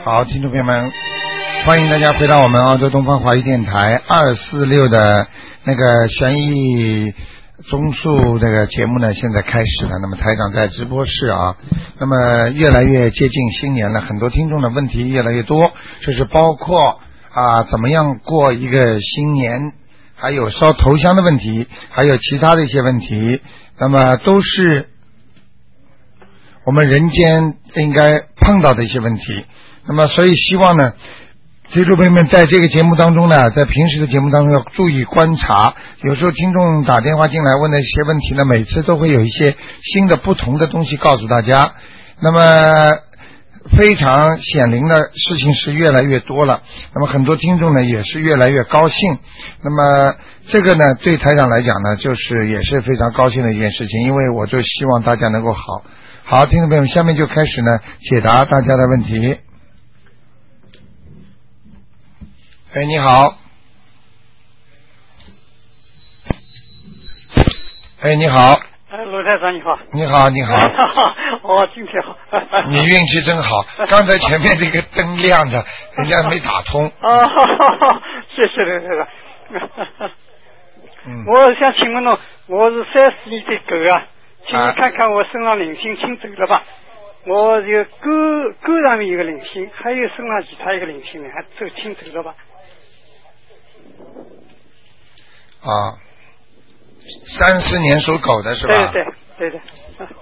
好，听众朋友们，欢迎大家回到我们澳洲东方华语电台246的那个悬疑综述这个节目呢，现在开始了。那么台长在直播室啊，那么越来越接近新年了，很多听众的问题越来越多，就是包括怎么样过一个新年，还有烧头香的问题，还有其他的一些问题，那么都是我们人间应该碰到的一些问题。那么所以希望呢，听众朋友们在这个节目当中呢，在平时的节目当中要注意观察，有时候听众打电话进来问的一些问题呢，每次都会有一些新的不同的东西告诉大家。那么非常显灵的事情是越来越多了，那么很多听众呢也是越来越高兴。那么这个呢对台长来讲呢，就是也是非常高兴的一件事情，因为我就希望大家能够好，听众朋友们，下面就开始呢解答大家的问题。哎，你好。哎，你好。 罗台长你好。 你好，你好。 哦，今天好。 你运气真好，刚才前面这个灯亮着，人家没打通。 哦，谢谢罗台长。我想请问我是31的狗啊，请你看看我身上灵性请走了吧。我这个沟上面有个灵性，还有身上其他一个灵性呢，还请走了吧。 34年属狗的是吧？ 对的。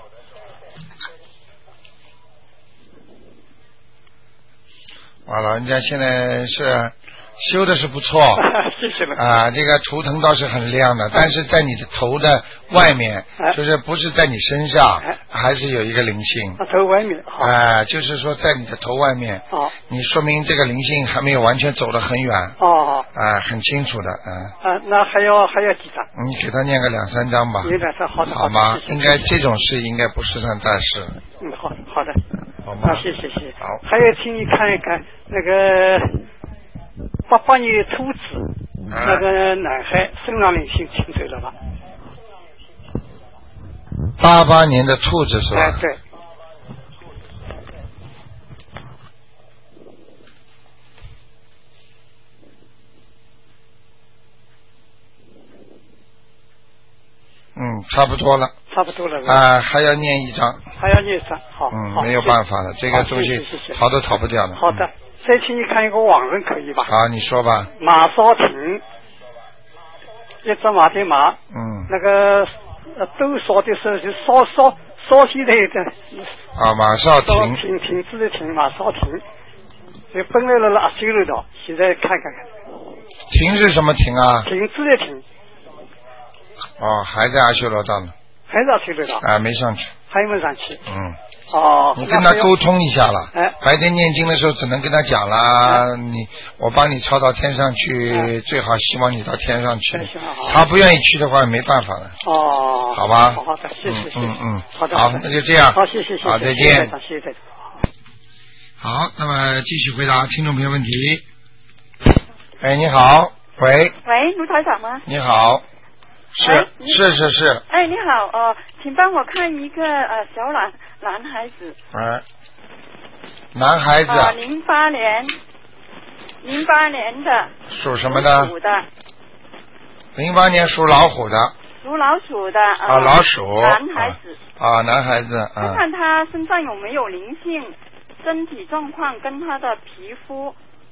完了，人家现在是修的是不错。 谢谢了。 这个图腾倒是很亮的，但是在你的头的外面，就是不是在你身上，还是有一个灵性。 头外面。 就是说在你的头外面。你说明这个灵性还没有完全走得很远。很清楚的。 那还要几张？ 你给他念个2-3张吧。 念2-3，好的。 好吗？应该这种事应该不是算大事。 好的。 好吗？ 谢谢。 好。 还有，请你看一看那个88年的兔子，那个男孩身上灵性请走了吧 ？88年的兔子是吧？ 对。 差不多了。还要念1张。 好。 没有办法了，这个东西逃都逃不掉的。 好的。再请你看一个网人可以吧？ 好，你说吧。 马少廷，一只马的马。那个都烧的时候就烧起来的。 马少廷。 停止的停，马少廷。就本来了阿修罗道，现在看。 停是什么停啊？ 停止的停。 还在阿修罗道呢。 还是阿修罗道。 没上去。 还没上去。 你跟他沟通一下了。白天念经的时候只能跟他讲啦，我帮你抄到天上去，最好希望你到天上去。他不愿意去的话没办法了。好吧。 好的，谢谢。 好的。好，那就这样。 好，谢谢。 好，再见。 谢谢。 好，那么继续回答听众朋友问题。哎，你好。喂， 卢台长吗？ 你好。是。 哎，你好，请帮我看一个小男孩子。 男孩子。 08年的。 属什么的？ 属的。 08年属老虎的。 属老鼠的。 老鼠。 男孩子。 男孩子。 看看他身上有没有灵性，身体状况跟他的皮肤。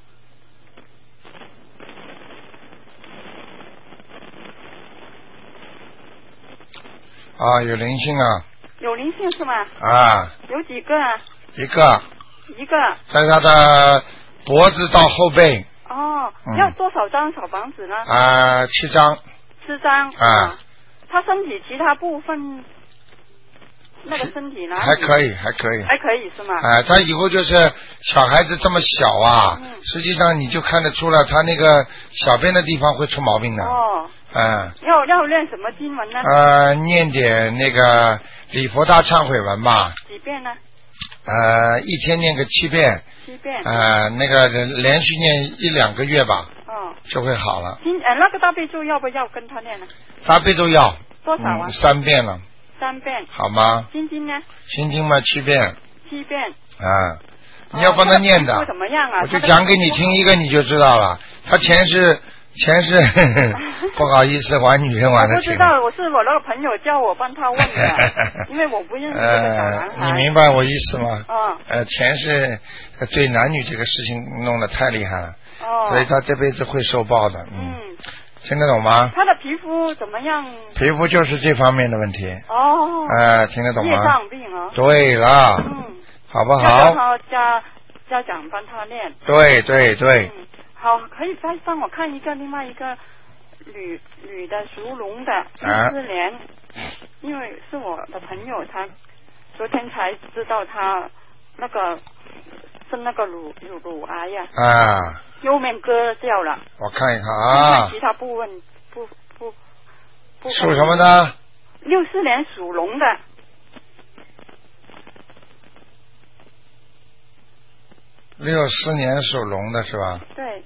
有灵性啊。 有灵性是吗？有几个啊？ 一个。在他的脖子到后背。 要多少张小房子呢 ？7张。 7张。他身体其他部分，那个身体呢？ 还可以是吗？ 他以后就是小孩子这么小啊，实际上你就看得出了，他那个小便的地方会出毛病的。 要念什么经文呢？ 念点那个礼佛大忏悔文吧。 几遍呢？ 一天念个7遍。那个连续念1-2个月吧。就会好了。 那个大悲咒要不要跟他念呢？ 大悲咒要。 多少啊 ？3遍了。 3遍。 好吗？ 心经呢？ 心经嘛7遍。 7遍。 你要帮他念的。 怎么样啊？ 我就讲给你听一个，你就知道了。他前世不好意思玩女人玩的。 我不知道，我是我那个朋友叫我帮他问的，因为我不认识这个小男孩。 你明白我意思吗？ 嗯。 前世对男女这个事情弄得太厉害了，所以他这辈子会受报的。听得懂吗？ 他的皮肤怎么样？ 皮肤就是这方面的问题。听得懂吗？ 业障病啊。 对了。好不好？ 要家长帮他练。 对。 好，可以再帮我看另外一个女的属龙的64年，因为是我的朋友，他昨天才知道他那个生那个乳癌呀。右面割掉了。我看一看啊。 其他部分不。 属什么的 ？64年属龙的。 64年属龙的是吧？ 对。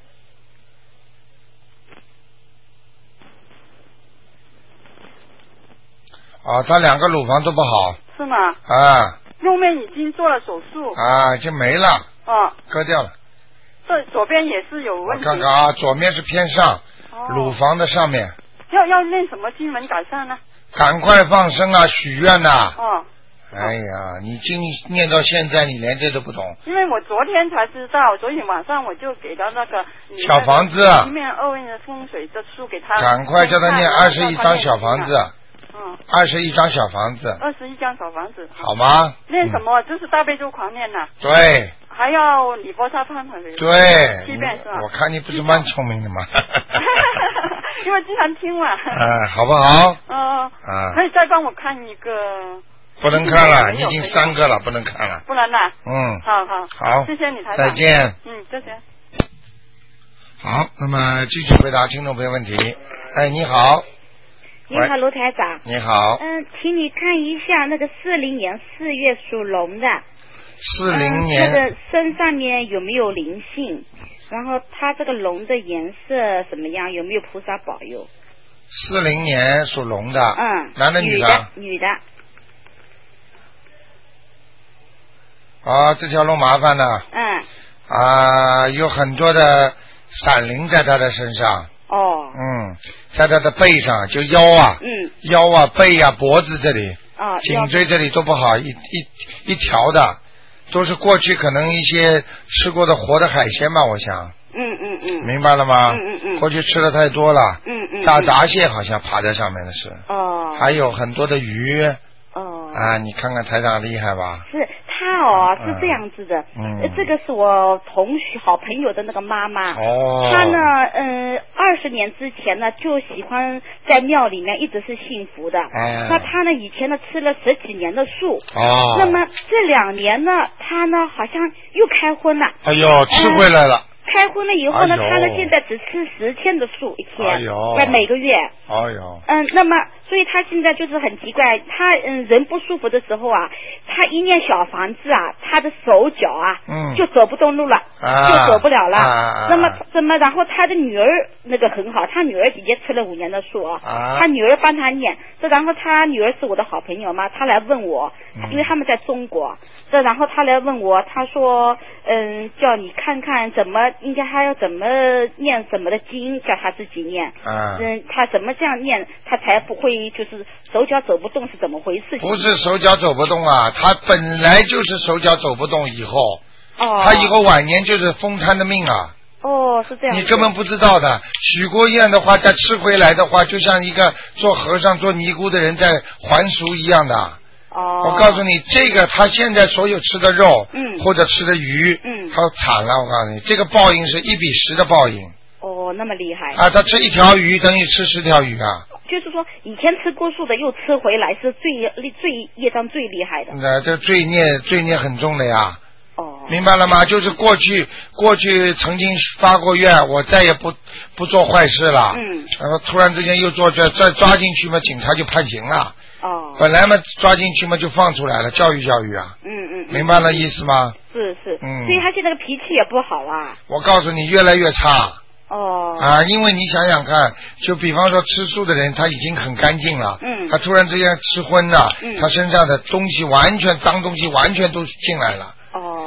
他2个乳房都不好。 是吗？右面已经做了手术。 已经没了。割掉了。 这左边也是有问题。 我看看左面是偏上，乳房的上面。 要念什么经文改善呢？ 赶快放生啊，许愿呐。哎呀，你经念到现在，你连这都不懂。 因为我昨天才知道，昨天晚上我就给他那个小房子一面2面的风水的书给他。 赶快叫他念21张小房子。21张小房子。 21张小房子。 好吗？ 念什么？就是大悲咒狂念呐。 对。 还要礼佛大忏悔。 对。 7遍是吧？ 我看你不是蛮聪明的吗？ 因为经常听嘛。 好不好？ 可以再帮我看一个。 不能看了，你已经3个了，不能看了。 不能了。好，谢谢你台长。 再见。 再见。 好，那么继续回答听众朋友问题。你好。 你好，卢台长。 你好。 请你看一下那个40年4月属龙的。 40年。 他的身上面有没有灵性？然后他这个龙的颜色怎么样？有没有菩萨保佑 ？40年属龙的。男的女的？ 女的。 这条龙麻烦了。有很多的闪灵在他的身上。在他的背上，就腰啊。腰啊，背啊，脖子这里。颈椎这里都不好，一条的，都是过去可能一些吃过的活的海鲜吧，我想。明白了吗？过去吃的太多了。大闸蟹好像爬在上面的是。还有很多的鱼。你看看台长厉害吧？ 是他是这样子的。这个是我同学好朋友的那个妈妈。他呢，20年之前呢就喜欢在庙里面一直是信佛的。那他呢以前呢吃了10几年的素。那么这2年呢，他呢好像又开荤了。 吃回来了。 开荤了以后呢，他呢现在只吃10天的素一天，每个月。那么所以他现在就是很奇怪，他人不舒服的时候啊，他一念小房子啊，他的手脚啊，就走不动路了，就走不了了。那么然后他的女儿那个很好，他女儿姐姐吃了5年的素他女儿帮他念。然后他女儿是我的好朋友嘛，他来问我，因为他们在中国，然后他来问我，他说叫你看看怎么应该还要怎么念什么的经，叫他自己念。他怎么这样念，他才不会就是手脚走不动，是怎么回事？ 不是手脚走不动啊，他本来就是手脚走不动，以后他以后晚年就是风瘫的命啊。 是这样。 你根本不知道的，许过愿的话，再吃回来的话，就像一个做和尚做尼姑的人在还俗一样的。我告诉你，这个他现在所有吃的肉，或者吃的鱼，他惨了。我告诉你，这个报应是1比10的报应。 那么厉害。 他吃1条鱼等于吃10条鱼啊。 就是说，以前吃过素的又吃回来，是最业障最厉害的。 这罪孽很重的呀。明白了吗？就是过去曾经发过愿，我再也不做坏事了。然后突然之間又做这，再抓进去嘛，警察就判刑了。本来嘛抓进去嘛就放出来了，教育啊。明白了意思吗？ 是。所以他现在的脾气也不好啊。 我告诉你，越来越差。因为你想想看，就比方说吃素的人，他已经很干净了。他突然之间吃荤了，他身上的东西脏东西完全都进来了。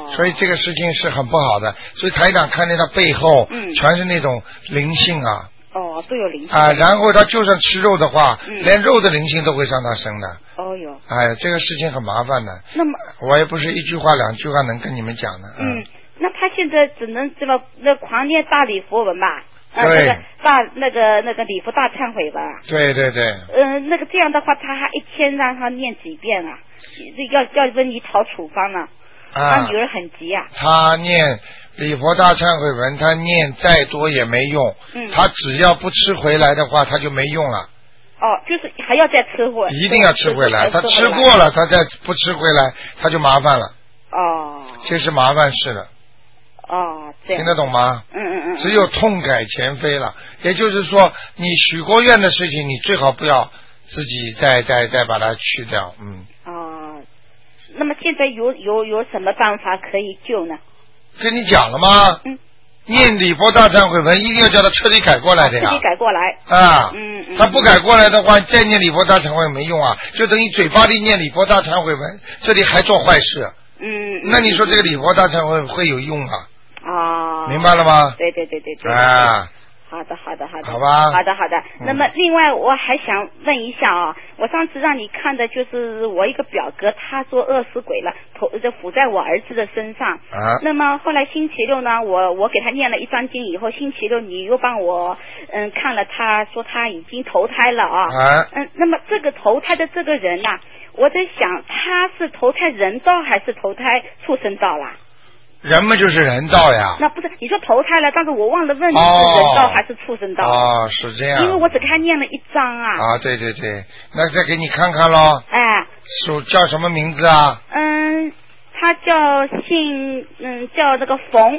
所以这个事情是很不好的。所以台长看见他背后，全是那种灵性啊。 都有灵性啊，然后他就算吃肉的话，连肉的灵性都会上他身的。这个事情很麻烦的。 那么我也不是一句话两句话能跟你们讲的。 那他现在只能这么狂念大礼佛文吧？ 对。 那个礼佛大忏悔吧。 对。 这样的话，他还一天让他念几遍啊？要问你讨处方了。他女儿很急啊。 他念礼佛大忏悔文，他念再多也没用。他只要不吃回来的话，他就没用了。 就是还要再吃回来。 一定要吃回来，他吃过了，他再不吃回来，他就麻烦了。这是麻烦事了。听得懂吗？只有痛改前非了。也就是说，你许过愿的事情，你最好不要自己再把它去掉。 那么现在有什么办法可以救呢？ 跟你讲了吗？念礼佛大忏悔文一定要叫他彻底改过来的呀。 彻底改过来。 他不改过来的话，再念礼佛大忏悔文没用啊，就等于嘴巴里念礼佛大忏悔文，这里还做坏事。那你说这个礼佛大忏悔文会有用啊？明白了吗？ 对。好的。 好吧。 好的。那么另外我还想问一下啊，我上次让你看的就是我一个表哥，他做饿死鬼了，附在我儿子的身上。那么后来星期六呢，我给他念了一张经以后，星期六你又帮我看了，他说他已经投胎了啊。那么这个投胎的这个人呐，我在想他是投胎人道还是投胎畜生道啦？ 人们就是人道呀。 那不是你说投胎了，但是我忘了问你是人道还是畜生道。 是这样。 因为我只给他念了一张啊。 对，那再给你看看咯。属叫什么名字啊？ 他叫叫这个冯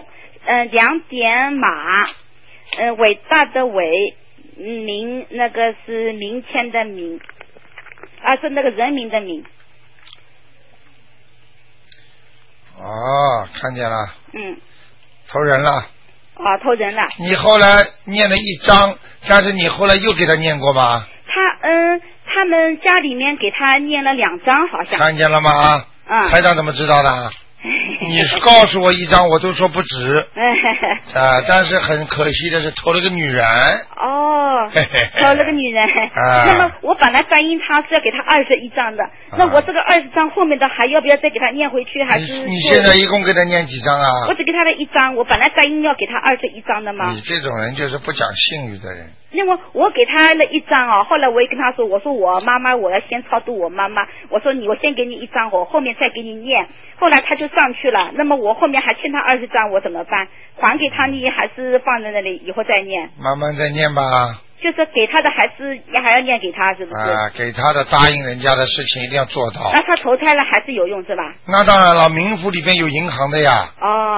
2点马，伟大的伟，民那个是民谦的民，是那个人民的民。 看见了。投人了。 投人了。 你后来念了一章，但是你后来又给他念过吗？ 他们家里面给他念了2章，好像。 看见了吗？台长怎么知道的？你告诉我一张，我都说不止。但是很可惜的是投了个女人。投了个女人。那么我本来答应他是要给他21张的，那我这个20张后面的还要不要再给他念回去？还是你现在一共给他念几张啊？ 我只给他了1张，我本来答应要给他21张的嘛。 你这种人就是不讲信誉的人。 那么我给他了1张后来我也跟他说，我说我妈妈我要先超度我妈妈，我说我先给你1张，我后面再给你念。后来他就上去了，那么我后面还欠他20张，我怎么办？还给他你还是放在那里以后再念？ 慢慢再念吧。 就是给他的还是还要念给他，是不是？ 给他的答应人家的事情一定要做到。 那他投胎了还是有用是吧？ 那当然了，冥府里边有银行的呀。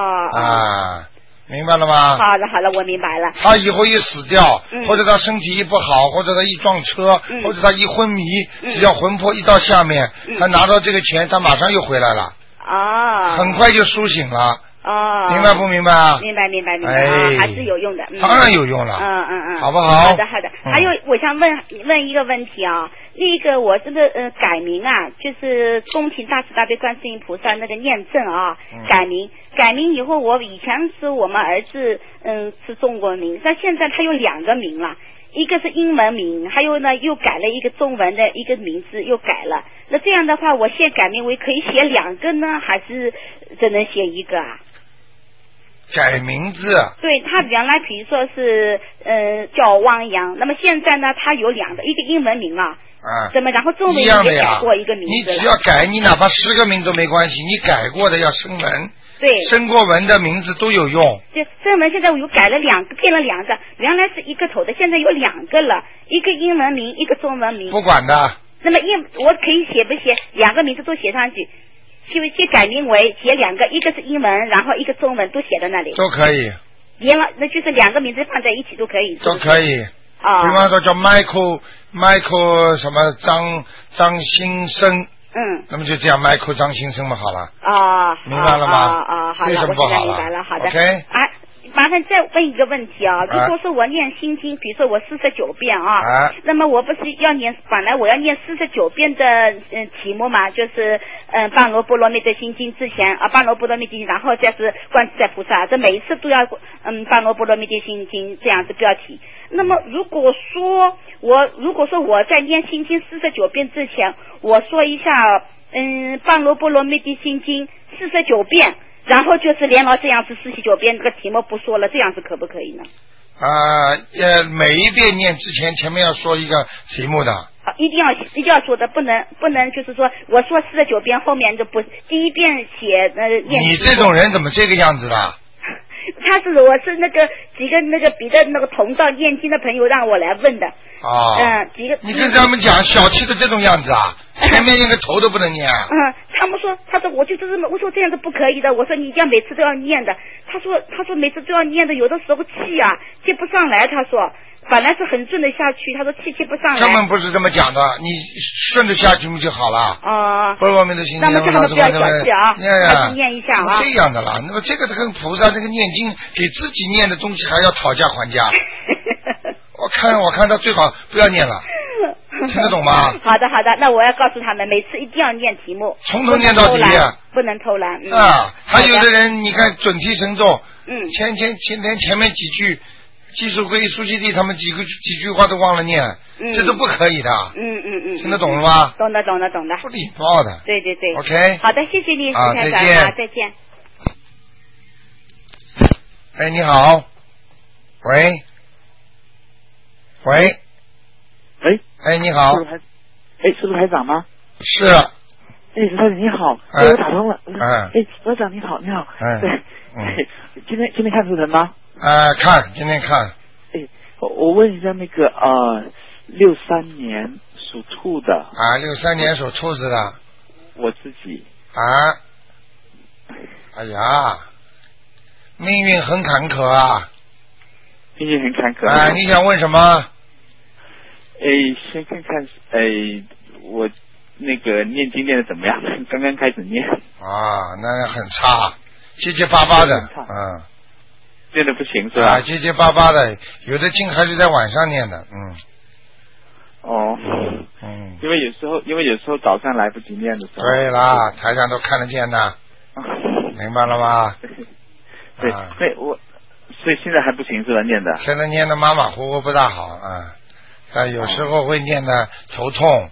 明白了吗？ 好了，我明白了。 他以后一死掉，或者他身体一不好，或者他一撞车，或者他一昏迷，只要魂魄一到下面，他拿到这个钱，他马上又回来了。很快就苏醒了。明白不明白啊？ 明白。还是有用的。 当然有用了。好不好？ 好的。还有，我想问一个问题啊，那个我这个改名啊，就是恭请大慈大悲观世音菩萨那个念证啊，改名以后，我以前是我们儿子是中国名，但现在他有2个名了。一个是英文名，还有呢又改了一个中文的一个名字又改了。那这样的话，我现在改名为可以写2个呢，还是只能写1个啊？ 改名字？ 对，他原来比如说是叫汪洋，那么现在呢他有2个，一个英文名怎么然后中文也改过一个名字。 你只要改，你哪怕10个名都没关系，你改过的要升文。 对， 升过文的名字都有用。 对，升文现在我又改了2个，变了2个，原来是1个头的，现在有2个了，一个英文名，一个中文名。 不管的。 那么我可以写不写2个名字都写上去？先改名为写2个，一个是英文，然后一个中文都写在那里。 都可以。 那就是2个名字放在一起都可以。 都可以。比方说叫 Michael 什么张新生。那么就这样 Michael 张新生嘛，好了。明白了吗？ 好了， 为什么不好了？ 明白了，好的。 OK。 麻烦再问一个问题啊，如果说我念心经，比如说我49遍啊，那么我不是要念，本来我要念49遍的题目嘛，就是般若波罗蜜多心经之前啊，般若波罗蜜经，然后再是观自在菩萨，这每一次都要般若波罗蜜多心经这样子标题。那么如果说我在念心经49遍之前，我说一下般若波罗蜜多心经49遍。然后就是连牢这样子49遍，这个题目不说了，这样子可不可以呢？ 每一遍念之前，前面要说一个题目的。 一定要说的，不能就是说我说49遍，后面就不第一遍写念。 你这种人怎么这个样子的？ 我是那个几个那个别的那个同道念经的朋友让我来问的。几个。你跟他们讲小气的这种样子啊，前面连个头都不能念。 他说我就这么，我说这样子不可以的，我说你一定要每次都要念的。他说每次都要念的，有的时候气接不上来。他说本来是很顺的下去，他说气接不上来。 根本不是这么讲的，你顺着下去不就好了？波罗蜜多心经。 那么不要小气啊，还是念一下啊。 这样的啦，那么这个跟菩萨这个念经给自己念的东西还要讨价还价。我看他最好不要念了。听得懂吗？ 好的，那我要告诉他们，每次一定要念题目， 从头念到底， 不能偷懒。 还有的人，你看准提神咒，前面几句，基础归苏悉地他们几句话都忘了念，这都不可以的。听得懂了吗？ 懂的。 不礼貌的。 对。 OK。 好的，谢谢你， 再见。 再见。 哎，你好。喂。哎，你好。 是卢台长吗？ 是。 卢台长你好，我打通了。卢台长你好。对。今天看图腾吗？ 今天看。 我问一下那个63年属兔的。 63年属兔子的。 我自己。 哎呀，命运很坎坷啊。 命运很坎坷。 你想问什么？ 先看看我那个念经念的怎么样？刚刚开始念。 那很差，结结巴巴的。 念的不行是吧？ 结结巴巴的，有的经还是在晚上念的。 因为有时候早上来不及念的时候。 对啦，台上都看得见的。明白了吗？ 对，所以现在还不行是吧？念的。 现在念的马马虎虎不大好但有时候会念的头痛。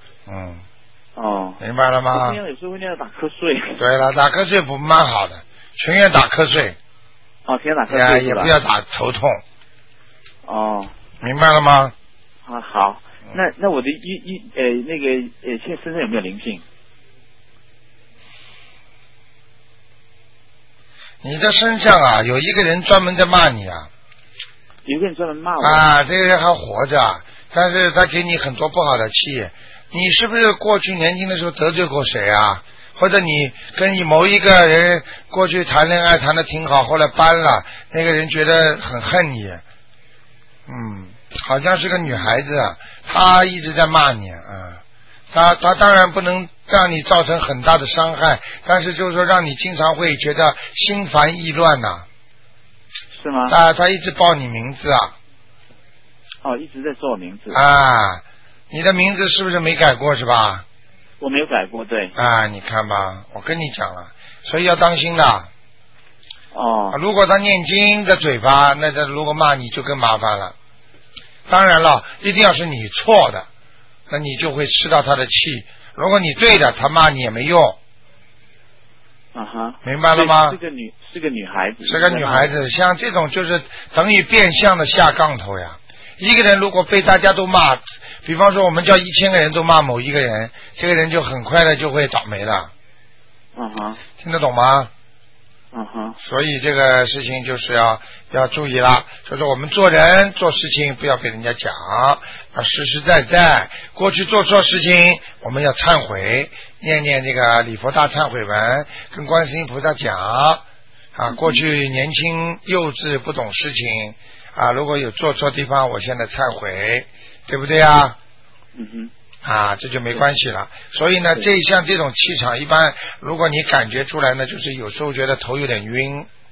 明白了吗？ 有时候会念的打瞌睡。 对了，打瞌睡不蛮好的，情愿打瞌睡。 情愿打瞌睡也不要打头痛。明白了吗？ 好。那我的那个现在身上有没有灵性？ 你的身上有一个人专门在骂你有个人专门骂我。 这个人还活着，但是他给你很多不好的气。你是不是过去年轻的时候得罪过谁啊？或者你跟某一个人过去谈恋爱谈得挺好，后来搬了，那个人觉得很恨你。好像是个女孩子，她一直在骂你。她当然不能让你造成很大的伤害，但是就是说让你经常会觉得心烦意乱是吗？ 他一直报你名字一直在说我名字。 你的名字是不是没改过是吧？ 我没有改过，对。 你看吧，我跟你讲了，所以要当心的。如果他念经的嘴巴，那他如果骂你就更麻烦了。当然了，一定要是你错的，那你就会吃到他的气。如果你对的，他骂你也没用。明白了吗？ 是个女孩子。 是个女孩子，像这种就是等于变相的下杠头呀。一个人如果被大家都骂，比方说我们叫1000个人都骂某一个人，这个人就很快的就会倒霉了。听得懂吗？所以这个事情就是要注意了，就是我们做人做事情不要被人家讲，要实实在在。过去做错事情，我们要忏悔，念这个礼佛大忏悔文，跟观世音菩萨讲过去年轻幼稚不懂事情如果有做错地方，我现在忏悔，对不对啊？这就没关系了。所以呢，像这种气场，一般如果你感觉出来呢，就是有时候觉得头有点晕，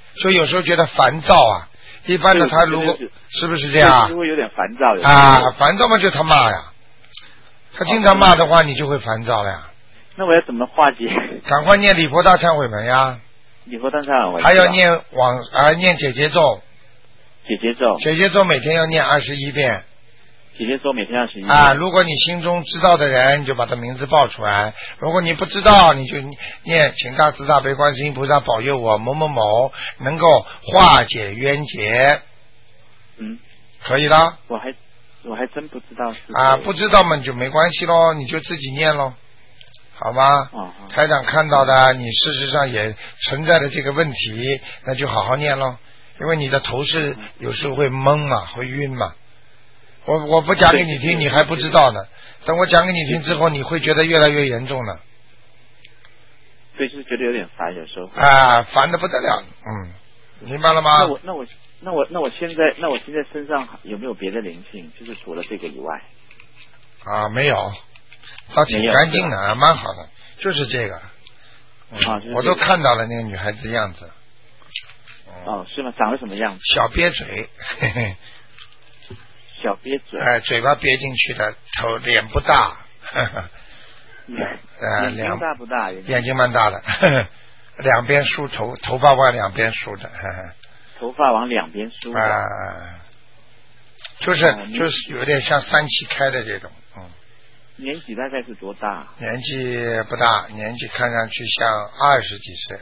所以有时候觉得烦躁啊。一般的他如果是不是这样？ 就会有点烦躁啊，烦躁嘛就他骂呀，他经常骂的话，你就会烦躁了呀。 那我要怎么化解？ 赶快念礼佛大忏悔文呀！ 礼佛大忏悔文。 还要念念解结咒。解结咒每天要念21遍。 姐姐说每天21遍。 啊，如果你心中知道的人，你就把他名字报出来；如果你不知道，你就念请大慈大悲观世音菩萨保佑我某某某能够化解冤结。可以的。 我还真不知道是。 不知道嘛就没关系咯，你就自己念咯，好吗？台长看到的，你事实上也存在的这个问题，那就好好念咯，因为你的头是有时候会懵嘛，会晕嘛。我不讲给你听，你还不知道呢。等我讲给你听之后，你会觉得越来越严重了。 所以就是觉得有点烦，有时候。 烦得不得了。明白了吗？ 那我现在身上有没有别的灵性？就是除了这个以外。 没有，倒挺干净的，蛮好的，就是这个。我都看到了那个女孩子的样子。 是吗？长得什么样子？ 小瘪嘴。嘿嘿。 小瘪嘴， 嘴巴瘪进去的，脸不大， 眼睛大不大？ 眼睛蛮大的，两边梳头发往两边梳的， 头发往两边梳的， 就是有点像三七开的这种。 年纪大概是多大？ 年纪不大，年纪看上去像20几岁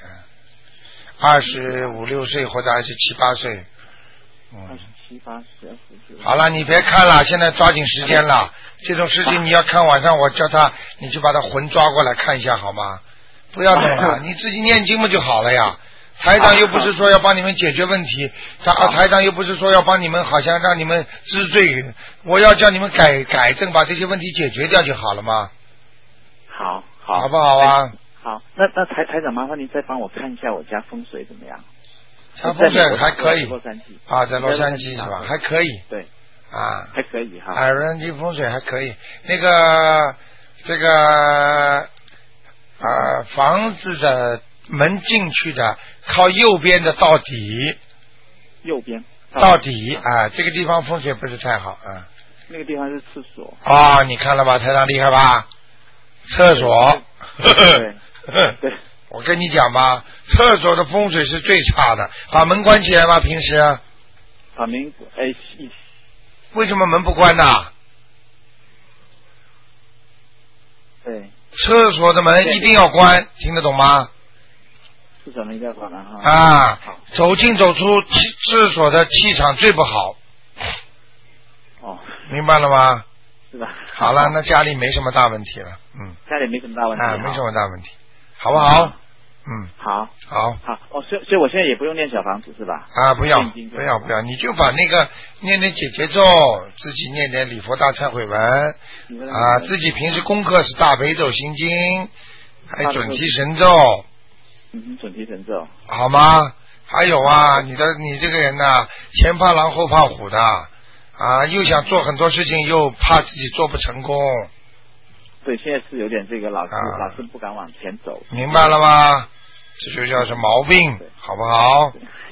，25、6岁或者27、8岁。 27、8岁。 好了，你别看了，现在抓紧时间了。这种事情你要看晚上我叫他，你就把他魂抓过来看一下好吗？不要弄了，你自己念经不就好了呀？台长又不是说要帮你们解决问题，台长又不是说要帮你们好像让你们知罪，我要叫你们改正，把这些问题解决掉就好了吗？好不好啊？ 好，那台长麻烦您再帮我看一下我家风水怎么样？ 家风水还可以在洛杉矶是吧？还可以。 对。还可以哈。 洛杉矶风水还可以。那个这个房子的门进去的靠右边的到底。 右边。 到底这个地方风水不是太好那个地方是厕所。 你看了吧？台长厉害吧？厕所。 对。 我跟你讲吧，厕所的风水是最差的。把门关起来吧，平时。 把门为什么门不关呢？ 对。 厕所的门一定要关，听得懂吗？ 厕所门一定要关哈。 走进走出厕所的气场最不好。明白了吗？ 是吧？ 好了，那家里没什么大问题了。 家里没什么大问题。 没什么大问题。好不好？ 好。所以我现在也不用念小房子是吧？ 不要，你就把那个念点解结咒，自己念点礼佛大忏悔文自己平时功课是大悲咒心经，还有准提神咒。 准提神咒。 好吗？还有你这个人前怕狼后怕虎的又想做很多事情，又怕自己做不成功。 对，现在是有点这个老是不敢往前走。 明白了吗？这就叫是毛病，好不好？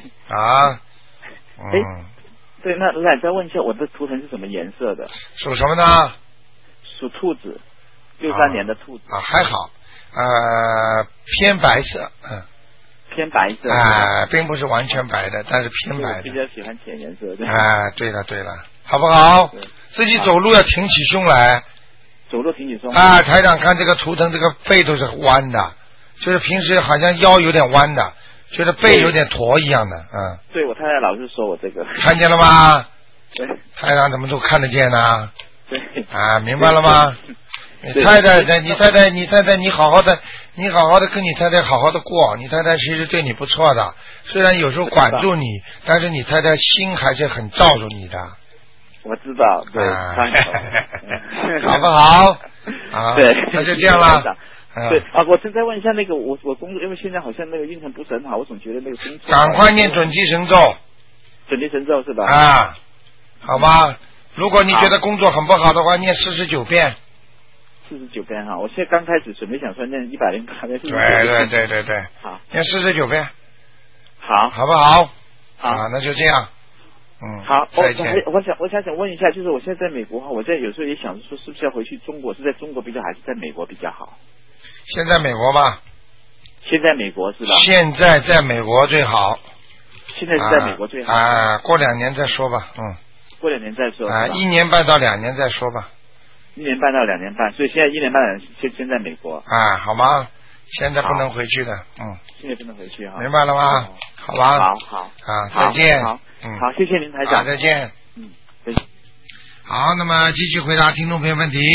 对，那再问一下，我的图腾是什么颜色的？ 属什么呢？ 属兔子，63年的兔子。 还好，偏白色， 偏白色。 并不是完全白的，但是偏白的。 比较喜欢浅颜色的。 对了，好不好？自己走路要挺起胸来。 走路挺起胸。 台长看这个图腾，这个背都是弯的，就是平时好像腰有点弯的，觉得背有点驼一样的。 对，我太太老是说我这个。 看见了吗？ 对。 台长怎么都看得见呢？ 对。 明白了吗？你太太，你好好的跟你太太好好的过，你太太其实对你不错的，虽然有时候管住你，但是你太太心还是很罩住你的。 我知道，对， 好不好？ 对， 那就这样了。 对我正在问一下那个我工作，因为现在好像那个运程不是很好，我总觉得那个工作。 赶快念准提神咒。 准提神咒是吧？ 好吧。如果你觉得工作很不好的话，念49遍。 49遍哈，我现在刚开始准备想说念108遍。 对。好，念49遍。 好， 好不好？好，那就这样。 好， 再见。 我想问一下，就是我现在在美国哈，我有时候也想说，是不是要回去中国？是在中国比较，还是在美国比较好？ 现在美国吧。 现在美国是吧？ 现在在美国最好。 现在是在美国最好。 过2年再说吧。 过2年再说。 1年半到2年再说吧。 1年半到2年半，所以现在1年半先在美国。 好吗？现在不能回去的。 现在不能回去哈。 明白了吗？好吧。 好。 再见。 好，谢谢您台长。 再见。 再见。 好，那么继续回答听众朋友问题。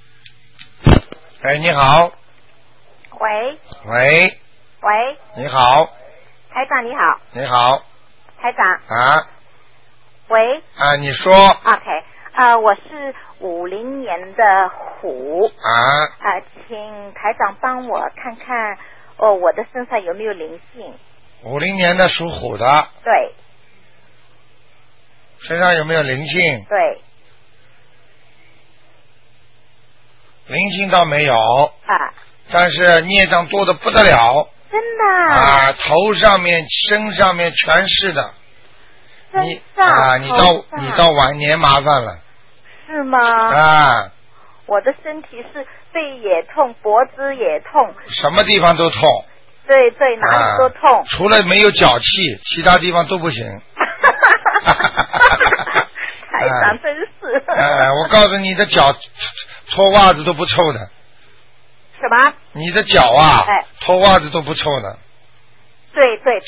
你好。喂。你好。 台长你好。 你好。 台长。喂。 你说。 OK，我是50年的虎。请台长帮我看看，我的身上有没有灵性 ？50年的属虎的。 对。 身上有没有灵性？ 对。 灵性倒没有。但是孽障多的不得了。 真的。 头上面、身上面全是的。你到晚年麻烦了。 是吗？我的身体是背也痛，脖子也痛， 什么地方都痛。 对，哪里都痛。 除了没有脚气，其他地方都不行。 台长真是。 我告诉你的脚脱袜子都不臭的。 什么？ 你的脚脱袜子都不臭的。 对。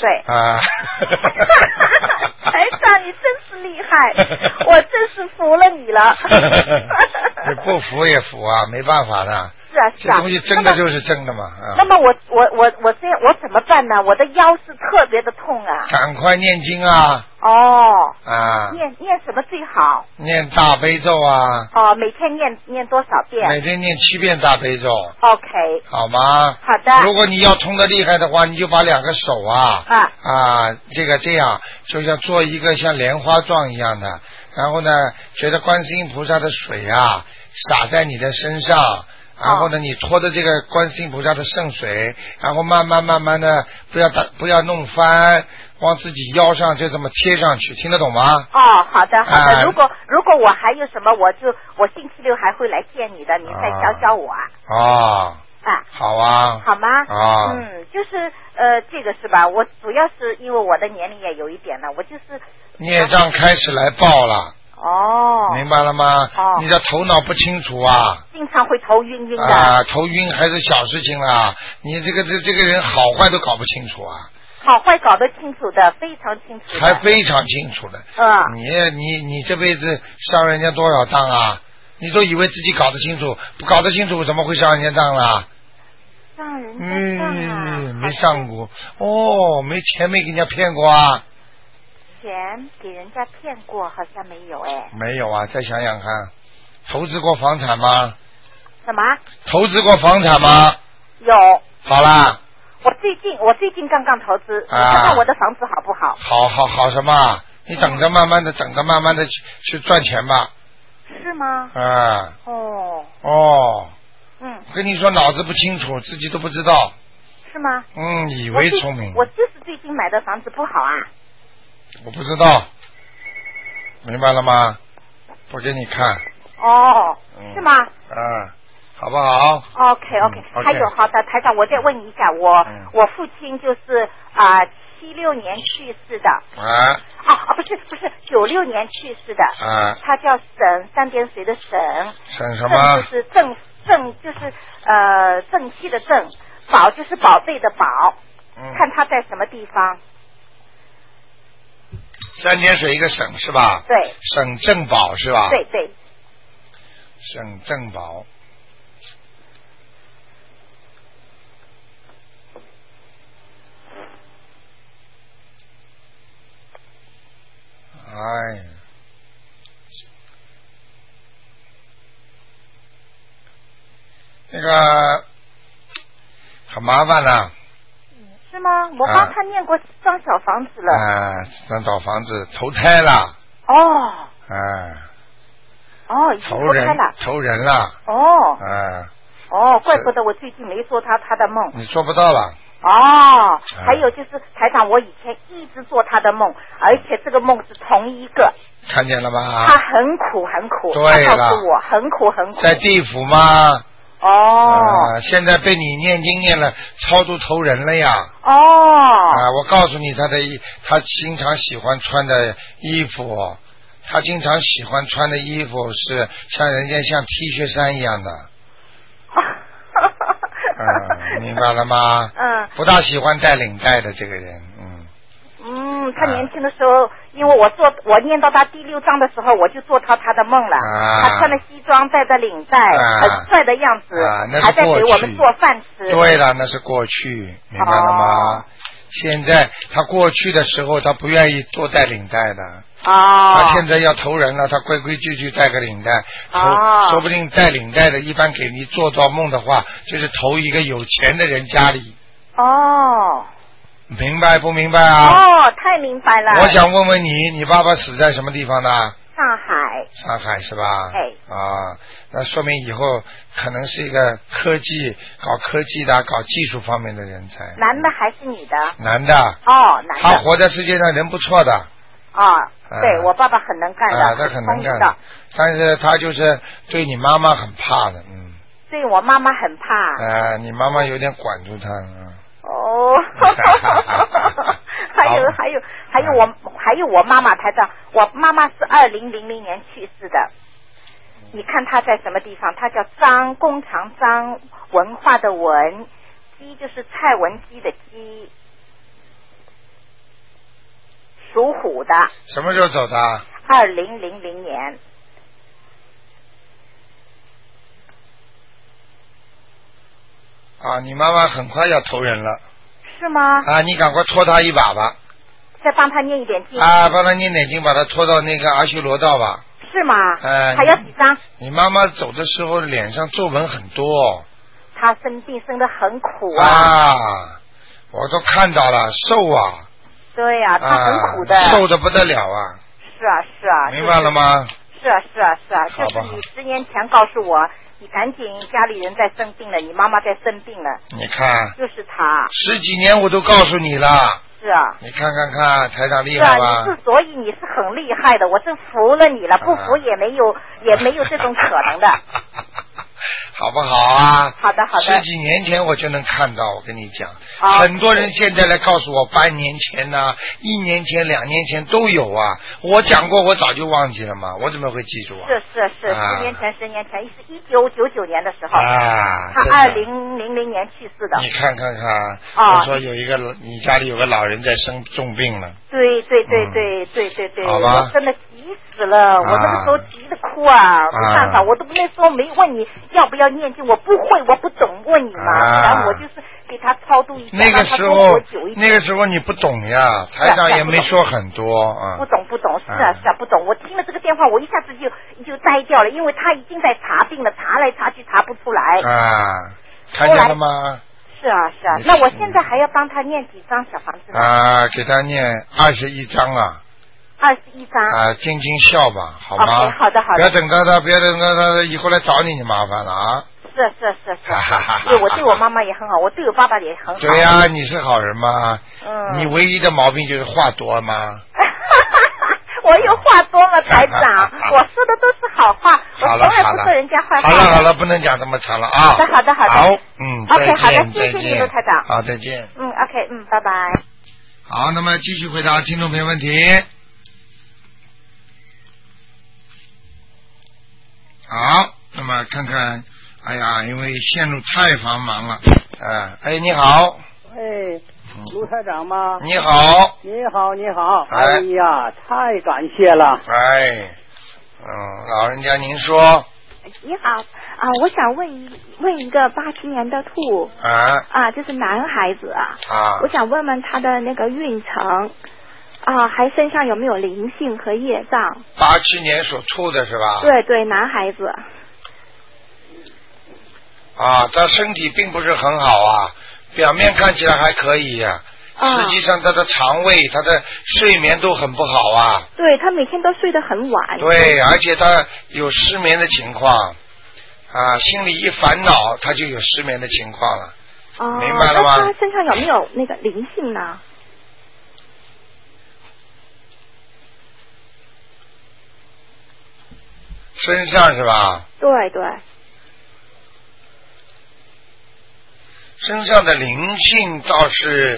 台长，你真是厉害，我真是服了你了。 你不服也服啊，没办法的。 是啊。 这东西真的就是真的嘛。 那么我这样我怎么办呢？我的腰是特别的痛啊。 赶快念经啊。 念什么最好？ 念大悲咒啊。 每天念多少遍？ 每天念7遍大悲咒。 OK。 好吗？ 好的。 如果你要痛得厉害的话，你就把2个手这样就像做一个像莲花状一样的，然后呢，觉得观世音菩萨的水洒在你的身上。然后呢，你拖着这个观世音菩萨的圣水，然后慢慢的不要弄翻，往自己腰上就这么贴上去，听得懂吗？ 好的。如果我还有什么，我星期6还会来见你的，你再教我好啊。 好吗？就是这个是吧？我主要是因为我的年龄也有一点了，我就是孽障开始来报了。明白了吗？你的头脑不清楚经常会头晕的。 头晕还是小事情啦，你这个人好坏都搞不清楚好坏搞得清楚的，非常清楚的。 还非常清楚的。你这辈子上人家多少当你都以为自己搞得清楚，不搞得清楚怎么会上人家当啦？ 上人家当没上过没钱没给人家骗过钱给人家骗过好像没有没有再想想看，投资过房产吗？ 什么？ 投资过房产吗？ 有。 好啦。 我最近刚刚投资，你看看我的房子好不好？ 好什么？你等着慢慢的去赚钱吧。 是吗？ 我跟你说脑子不清楚，自己都不知道。 是吗？ 以为聪明。 我就是最近买的房子不好我不知道，明白了吗？不给你看。 是吗？ 好不好 ？OK。还有好的，台长，我再问你一下，我父亲就是76年去世的。不是96年去世的。他叫沈，3点水的沈。 沈什么？ 就是正就是正气的正，宝就是宝贝的宝。看他在什么地方。 3点水一个省是吧？ 对。 省正宝是吧？ 对。 省正宝。那个很麻烦的。 是吗？我帮他念过张小房子了。 张小房子投胎了。 已经投胎了。 投人了。 怪不得我最近没做他的梦。 你做不到了。 哦，还有就是台长，我以前一直做他的梦，而且这个梦是同一个。 看见了吗？ 他很苦很苦， 对了， 他告诉我很苦很苦。 在地府吗？ 哦， 现在被你念经念了，超度投人了呀。 哦。 我告诉你，他经常喜欢穿的衣服，他经常喜欢穿的衣服是像人家像 T 恤衫一样的。明白了吗？不大喜欢带领带的这个人， 他年轻的时候，因为我念到他第6章的时候，我就做到他的梦了。他穿的西装，带着领带，很帅的样子，还在给我们做饭吃。 对了，那是过去，明白了吗？现在他过去的时候，他不愿意多带领带的。他现在要投人了，他规规矩矩带个领带，说不定带领带的，一般给你做到梦的话，就是投一个有钱的人家里。明白不明白啊？ 太明白了。 我想问问你爸爸死在什么地方呢？ 上海。 上海是吧？那说明以后可能是一个搞科技的、搞技术方面的人才。 男的还是女的？ 男的。 男的。 他活在世界上人不错的。 对我爸爸很能干的， 他很能干的，但是他就是对你妈妈很怕的， 对我妈妈很怕。 你妈妈有点管住他。 还有我妈妈台长，我妈妈是2000年去世的。你看她在什么地方？她叫张，工长张，文化的文，鸡就是蔡文姬的鸡，属虎的。 什么时候走的 ？2000年。 你妈妈很快要投人了。 是吗？ 你赶快拖她一把吧。 再帮她念一点经。 帮她念点经，把她拖到那个阿修罗道吧。 是吗？还要几张？ 你妈妈走的时候脸上皱纹很多。 她生病生得很苦我都看到了，瘦啊。 对呀，她很苦的。 瘦得不得了啊。 是啊。 明白了吗？ 是啊。就是你10年前告诉我，你赶紧家里人在生病了，你妈妈在生病了。 你看。 就是她。 10几年我都告诉你了。 是啊。 你看台长厉害吧？ 所以你是很厉害的，我真服了你了，不服也没有这种可能的。 好不好啊？ 好的。 10几年前我就能看到，我跟你讲，很多人现在来告诉我半年前呢、1年前、2年前都有啊。我讲过，我早就忘记了嘛，我怎么会记住啊？ 是10年前是1999年的时候他2000年去世的。 你看，我说你家里有个老人在生重病了。 对， 好吧。 我真的急死了，我那个时候急得哭没办法，我都那时候没问你要不要念经，我不会，我不懂，问你嘛，然后我就是给他超度一下， 那个时候你不懂呀，台长也没说很多不懂，是啊，不懂。我听了这个电话，我一下子就呆掉了，因为他已经在查病了，查来查去查不出来看见了吗？ 是啊，那我现在还要帮他念几张小房子呢？ 给他念21张 21张静笑吧，好吗？ 好的。 不要等到他以后来找你麻烦了啊。 是，对，我对我妈妈也很好，我对我爸爸也很好。 对呀，你是好人吗？你唯一的毛病就是话多吗？ 我有话多了，台长，我说的都是好话，我从来不说人家坏话。 好了，不能讲这么长了啊。 好的。 好 ，OK， 好的，谢谢你，卢台长。 好，再见。 OK，拜拜。 好，那么继续回答听众朋友问题。好，那么看看，因为线路太繁忙了，你好。 卢台长吗？ 你好。 你好。哎呀，太感谢了。 老人家您说。 你好我想问一个87年的兔就是男孩子我想问问他的那个运程还身上有没有灵性和业障 ？87年属兔的是吧？ 对，男孩子。 他身体并不是很好表面看起来还可以实际上他的肠胃、他的睡眠都很不好对，他每天都睡得很晚。 对，而且他有失眠的情况心里一烦恼，他就有失眠的情况了。 哦， 明白了吗？ 那他身上有没有那个灵性呢？ 身上是吧？ 对对。 身上的灵性倒是，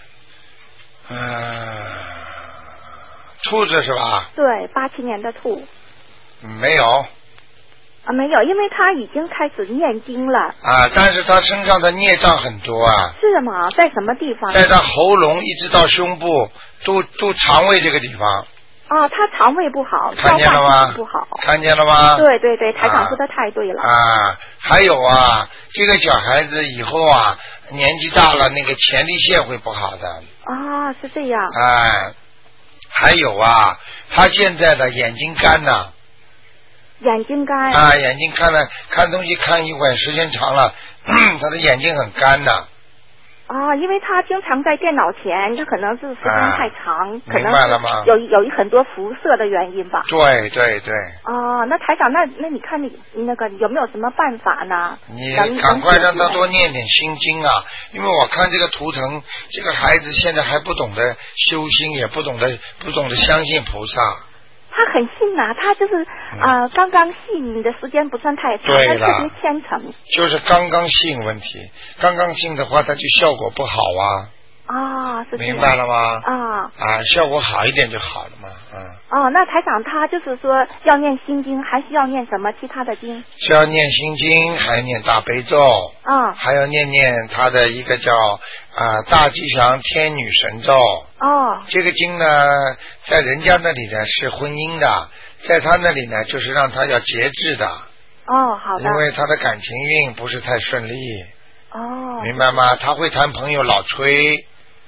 兔子是吧？ 对，87年的兔。 没有。 没有，因为他已经开始念经了。 啊，但是他身上的孽障很多啊。 是吗？在什么地方？ 在他喉咙一直到胸部，都肠胃这个地方。 哦，他肠胃不好， 看见了吗？ 不好， 看见了吗？ 对对对，台长说的太对了。 啊，还有啊，这个小孩子以后啊，年纪大了，那个前列腺会不好的。 啊，是这样。 哎，还有啊，他现在的眼睛干呐。 眼睛干。 啊，眼睛看东西看一会儿，时间长了，他的眼睛很干的。 啊，因为他经常在电脑前，他可能是时间太长，可能有很多辐射的原因吧。 对对对。 哦，那台长，那你看你那个有没有什么办法呢？ 你赶快让他多念点心经啊！因为我看这个图腾，这个孩子现在还不懂得修心，也不懂得相信菩萨。 他很信呐，他就是刚刚信的时间不算太长，他特别虔诚。 就是刚刚信问题，刚刚信的话，他就效果不好啊。 啊，是这样。 明白了吗？ 啊， 效果好一点就好了嘛。 哦，那台长他就是说要念心经，还需要念什么其他的经？ 需要念心经，还要念大悲咒。还要念他的一个叫大吉祥天女神咒。这个经呢，在人家那里呢是婚姻的，在他那里呢就是让他要节制的。 好的。 因为他的感情运不是太顺利。明白吗？他会谈朋友老催。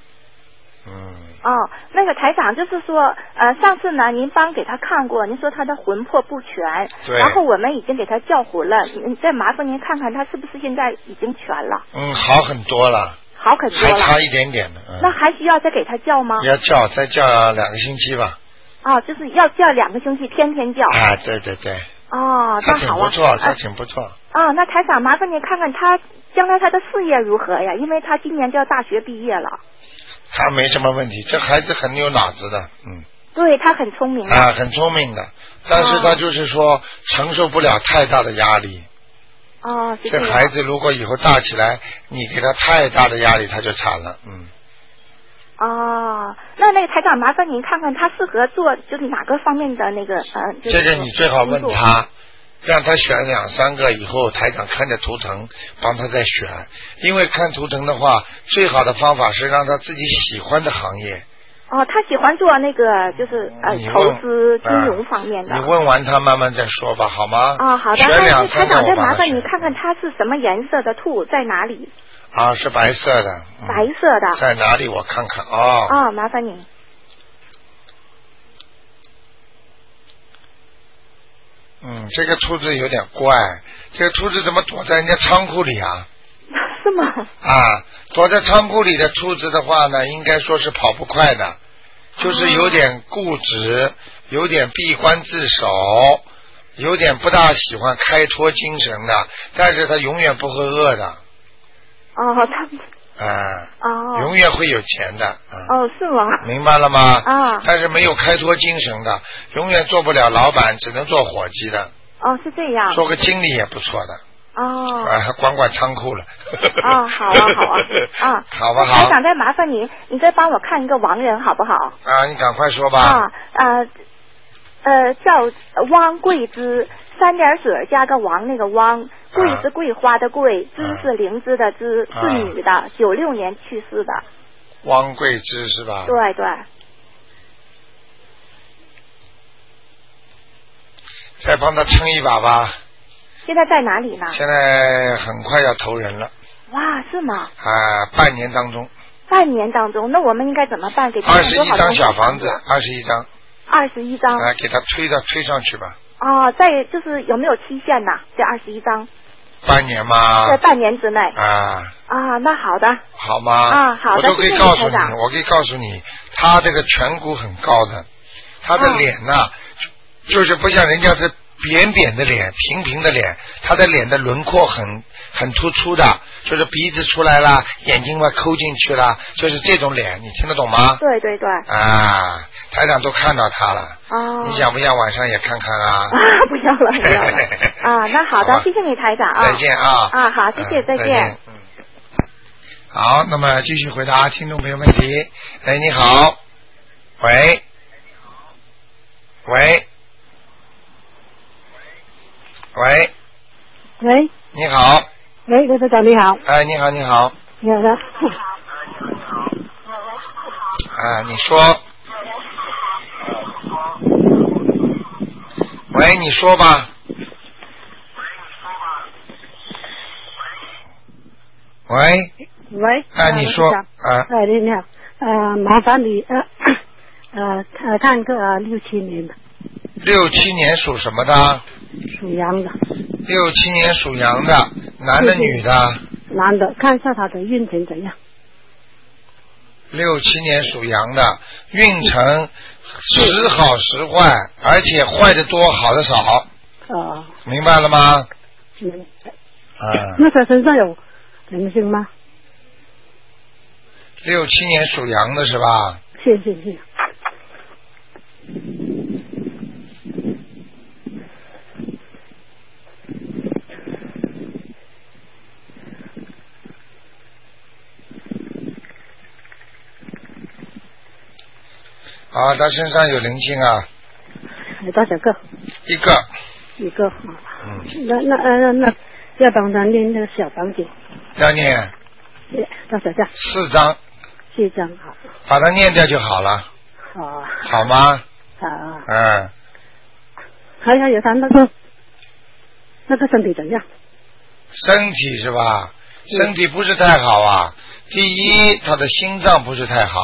那个台长就是说，上次呢，您给他看过，您说他的魂魄不全，然后我们已经给他叫魂了，再麻烦您看看他是不是现在已经全了？ 好很多了。 好很多了。 还差一点点的。 那还需要再给他叫吗？ 要叫，再叫2个星期吧。 就是要叫2个星期，天天叫。 对对对。 那好啊。 他挺不错。 那台长，麻烦您看看他将来他的事业如何呀？因为他今年就要大学毕业了。 他没什么问题，这孩子很有脑子的。 对，他很聪明。 很聪明的，但是他就是说承受不了太大的压力。这孩子如果以后大起来，你给他太大的压力，他就惨了。 那个台长，麻烦您看看他适合做就是哪个方面的那个这个你最好问他，让他选2、3个，以后台长看着图腾帮他再选。因为看图腾的话，最好的方法是让他自己喜欢的行业。 他喜欢做那个就是投资金融方面的。 你问完他慢慢再说吧，好吗？ 好的。 选2、3个台长，再麻烦你看看他是什么颜色的兔，在哪里？ 是白色的。 白色的。 在哪里？我看看麻烦你。 这个兔子有点怪，这个兔子怎么躲在人家仓库里啊？ 是吗？ 躲在仓库里的兔子的话呢，应该说是跑不快的，就是有点固执，有点闭关自守，有点不大喜欢开拓精神的，但是他永远不会饿的。永远会有钱的。 是吗？ 明白了吗？但是没有开拓精神的，永远做不了老板，只能做伙计的。 是这样。 做个经理也不错的。管仓库了。 好啊。 好不好？ 台长，再麻烦你再帮我看一个亡人好不好？ 你赶快说吧。 叫汪桂枝，3点水加个王，那个汪，桂是桂花的桂，枝是灵芝的枝，是女的，96年去世的。 汪桂枝是吧？ 对对。 再帮他撑一把吧。 现在在哪里呢？ 现在很快要投人了。 哇，是吗？ 半年当中。 半年当中，那我们应该怎么办？给他 21张小房子，21张。 21张。 给他推上去吧。 再就是有没有期限呢？这21张。 半年吗？ 在半年之内。那好的。 好吗？ 好的。 我都可以告诉你，我可以告诉你，他这个颧骨很高的，他的脸呢，就是不像人家是扁扁的脸，平平的脸，他的脸的轮廓很突出的，就是鼻子出来了，眼睛嘛抠进去了，就是这种脸，你听得懂吗？ 对对对。 啊，台长都看到他了。 哦。 你想不想晚上也看看啊？ 不要了，不要了。啊，那好的，谢谢你台长啊。 再见啊。 啊，好，谢谢，再见。 好，那么继续回答听众朋友问题。哎，你好。喂。喂。喂。 喂。 你好。 喂，刘台长你好。 哎，你好，你好。 你好的。 啊，你说。喂，你说吧。喂。 喂。 啊，你说。啊。 哎，你好。麻烦你看个67年的。 67年属什么的？ 属羊的。 67年属羊的，男的女的？ 男的，看一下他的运程怎样。 67年属羊的，运程时好时坏，而且坏的多，好的少。 哦。 明白了吗？ 明白。 啊。 那他身上有灵性吗 ？67年属羊的是吧？ 谢谢。 啊，他身上有灵性啊。 有多少个？ 一个。 一个。那要帮他念那个小房子。 要念。 多少张 ？4张。 4张，好。 把它念掉就好了。 好。 好吗？ 好。 嗯。 还有他那个身体怎样？ 身体是吧？身体不是太好啊。第一，他的心脏不是太好。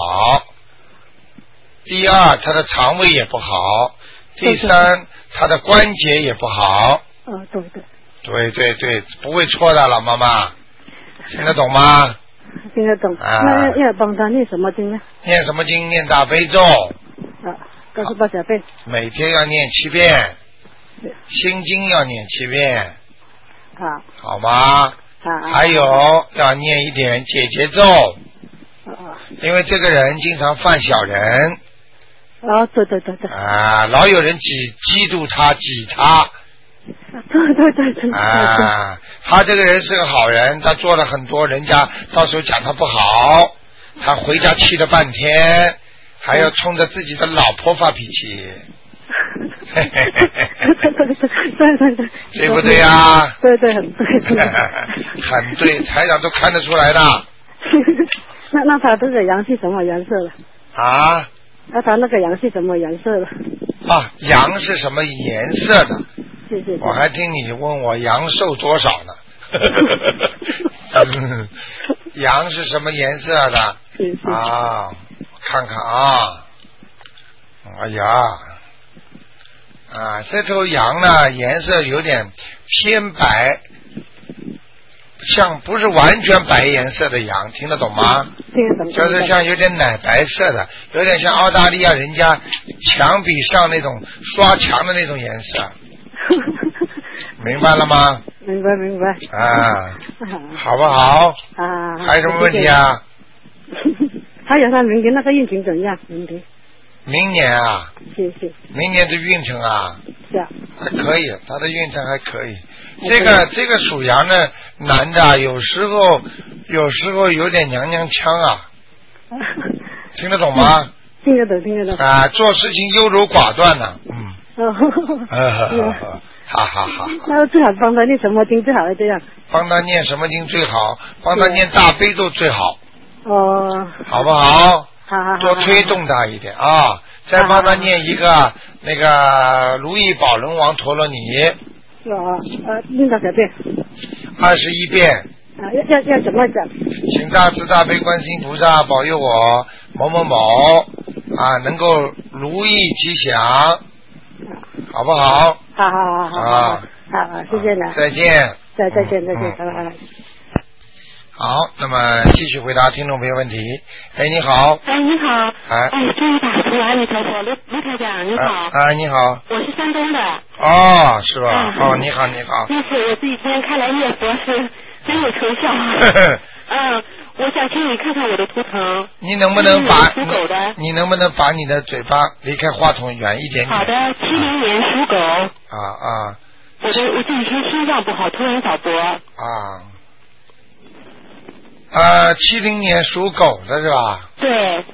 第二，他的肠胃也不好。第三，他的关节也不好。对，不会错的，老妈妈，听得懂吗？ 听得懂。那要帮他念什么经呢？ 念什么经？念大悲咒。 88小遍。 每天要念7遍。心经要念7遍。好吗？还有要念一点解结咒。因为这个人经常犯小人。 对。 老有人嫉妒他，挤他。 对。 他这个人是个好人，他做了很多，人家到时候讲他不好，他回家气了半天，还要冲着自己的老婆发脾气。对不对啊？ 对，很对。 很对，台长都看得出来的。 那他这个羊是什么颜色的？ 啊？ 那他那个羊是什么颜色的？ 羊是什么颜色的？ 是。 我还听你问我阳寿多少呢。羊是什么颜色的？看看啊。哎呀。这头羊呢，颜色有点偏白，像不是完全白颜色的羊，听得懂吗？ 听得懂。 就是像有点奶白色的，有点像澳大利亚人家墙壁上那种刷墙的那种颜色。明白了吗？ 明白。 好不好？还有什么问题啊？ 还有他明天那个运程怎样？ 明年啊？ 是。 明年的运程啊？ 是啊。 还可以，他的运程还可以。这个属羊的男的，有时候有点娘娘腔啊。听得懂吗？ 听得懂。 做事情优柔寡断的。好。 那最好帮他念什么经最好这样？ 帮他念什么经最好？帮他念大悲咒最好。好不好？ 好。 多推动他一点啊！再帮他念一个那个如意宝轮王陀罗尼。 念多少遍 ？21遍。 要怎么讲？ 请大慈大悲观世音菩萨保佑我某某某能够如意吉祥，好不好？ 好，谢谢你。 再见。 再见，拜拜。 好，那么继续回答听众朋友问题。哎，你好。 哎，你好。 哎， 终于打通了，阿弥陀佛，卢台长，你好。 哎，你好。 我是山东的。 哦，是吧？哦，你好，你好。 那是我这几天看来念佛是真有成效。我想请你看看我的图腾。 你能不能把属狗的？ 你能不能把你的嘴巴离开话筒远一点点？ 好的，70年属狗。我这几天心脏不好，突然早搏。 70年属狗的是吧？ 对。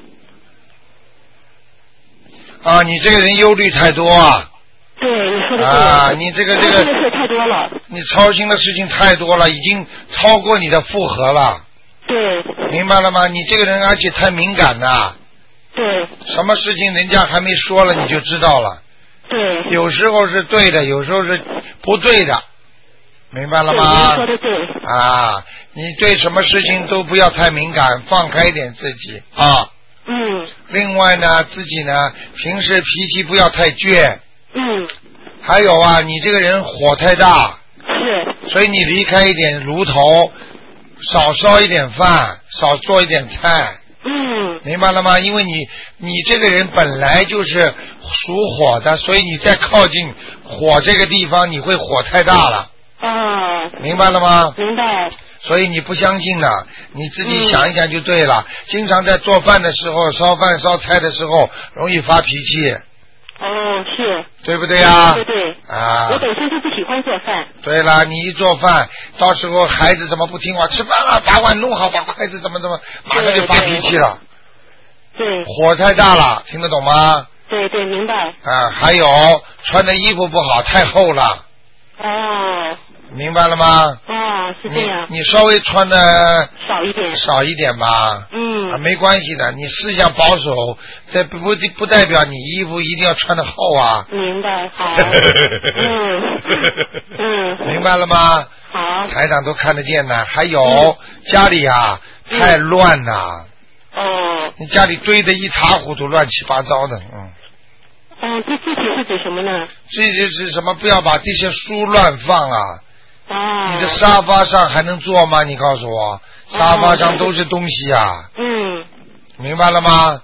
你这个人忧虑太多啊。 对，你说的对。 你这个操心的事太多了。 你操心的事情太多了，已经超过你的负荷了。 对。 明白了吗？你这个人而且太敏感了。 对。 什么事情人家还没说了你就知道了。 对。 有时候是对的，有时候是不对的。明白了吗？ 你说的对。 你对什么事情都不要太敏感，放开一点自己啊。另外呢，自己呢，平时脾气不要太倔。还有你这个人火太大。 是。 所以你离开一点炉头，少烧一点饭，少做一点菜。明白了吗？因为你这个人本来就是属火的，所以你再靠近火这个地方，你会火太大了。明白了吗？ 明白。 所以你不相信呢，你自己想一想就对了。经常在做饭的时候、烧饭烧菜的时候，容易发脾气。 是。 对不对呀？ 对。我本身就不喜欢做饭。 对了，你一做饭，到时候孩子怎么不听话？吃饭了，把碗弄好，把筷子怎么，马上就发脾气了。 对。 火太大了，听得懂吗？ 对，明白。 还有穿的衣服不好，太厚了。明白了吗？ 是这样。 你稍微穿的少一点吧。没关系的，你思想保守，这不代表你衣服一定要穿的厚啊。 明白，好。 明白了吗？ 好。 台长都看得见的。还有家里太乱了。你家里堆得一塌糊涂，乱七八糟的。 这具体是指什么呢？ 这就是什么？不要把这些书乱放啊。你的沙发上还能坐吗？你告诉我，沙发上都是东西啊。明白了吗？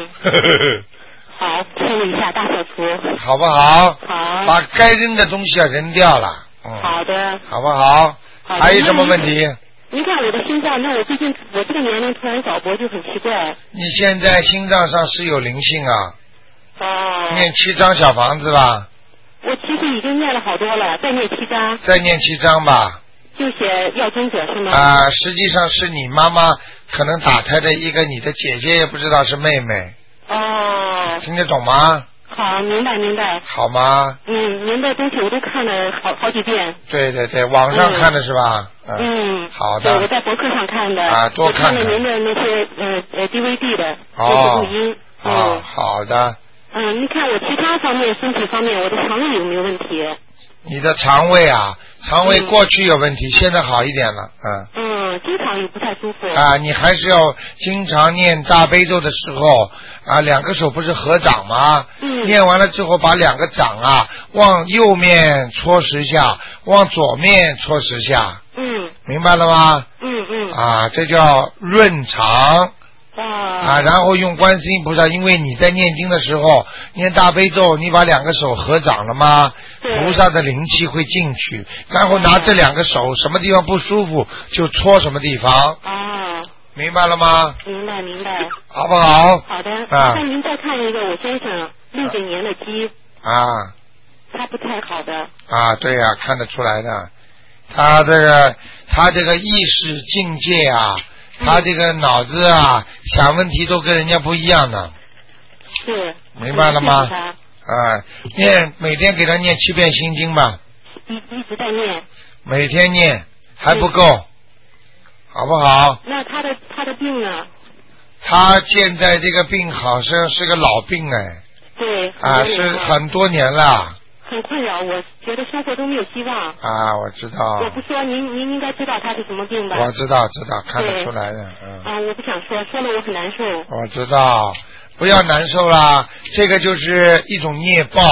好，清理一下大扫除。 好不好？ 好。 把该扔的东西扔掉了。 好的。 好不好？还有什么问题？ 您看我的心脏，那我最近我这个年龄突然早搏就很奇怪。 你现在心脏上是有灵性啊。念7张小房子吧。 我其实已经念了好多了，再念7张。 再念7张吧。 就写要经者是吗？ 实际上是你妈妈可能打胎的一个你的姐姐，也不知道是妹妹。听得懂吗？ 好，明白。 好吗？ 您的东西我都看了好几遍。 对，网上看的是吧？好的。 对，我在博客上看的。 多看看。 我看了您的那些DVD 的那些录音。 好的。 你看我其他方面身体方面，我的肠胃有没有问题？ 你的肠胃肠胃过去有问题，现在好一点了。 经常也不太舒服。 你还是要经常念大悲咒的时候2个手不是合掌吗？念完了之后把2个掌往右面搓10下，往左面搓10下。明白了吗？这叫润肠。然后用观世音菩萨，因为你在念经的时候念大悲咒，你把2个手合掌了吗？菩萨的灵气会进去，然后拿这2个手什么地方不舒服就搓什么地方。明白了吗？ 明白。 好不好？ 好的。那您再看一个我先生69年的鸡。他不太好的。 对呀，看得出来的。他这个意识境界他这个脑子想问题都跟人家不一样的。 是。 明白了吗？每天给他念7遍心经吧。 一直在念。 每天念还不够，好不好？ 那他的病呢？ 他现在这个病好像是个老病对。 是很多年了。 很困扰，我觉得生活都没有希望。 我知道。 我不说，您应该知道他是什么病吧？ 我知道，看得出来的。 我不想说了我很难受。 我知道，不要难受啦，这个就是一种孽报。